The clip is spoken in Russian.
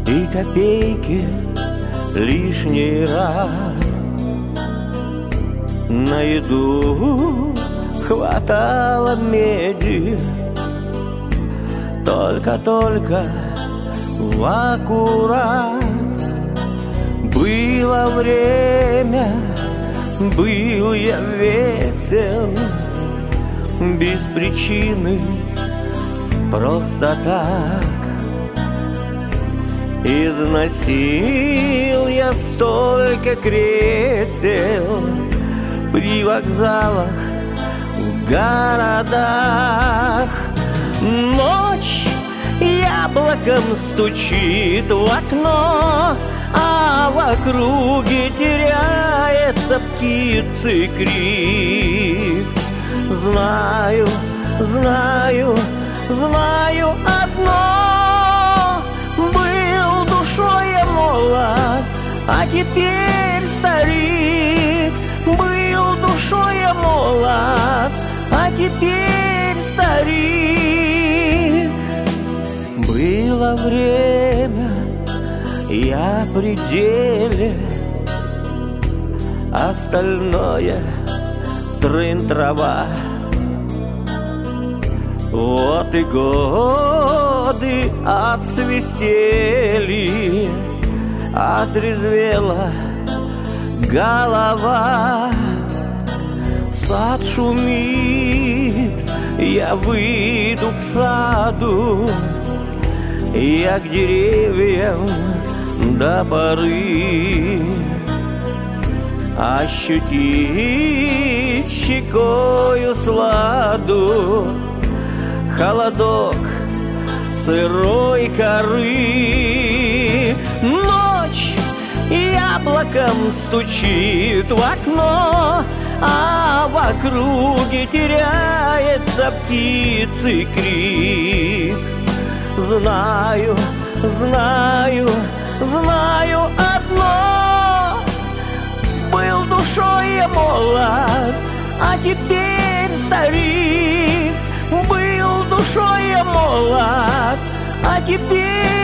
и копейки лишний раз. На еду хватало меди, только-только в аккурат. Было время, был я весел, без причины, просто так. Износил я столько кресел при вокзалах, в городах. Ночь яблоком стучит в окно, а в округе теряется птицы крик. Знаю, знаю, знаю одно: был душой я молод, а теперь старик. Был душой я молод, а теперь старик. Было время, я при деле, остальное трын-трава. Вот и годы отсвистели, отрезвела голова. Сад шумит, я выйду к саду, я к деревьям до поры. Ощутить щекою сладу холодок сырой коры. Ночь яблоком стучит в окно, а в округе теряется птицы крик. Знаю, знаю, знаю одно: был душой я молод, а теперь старик. Был душой я молод, а теперь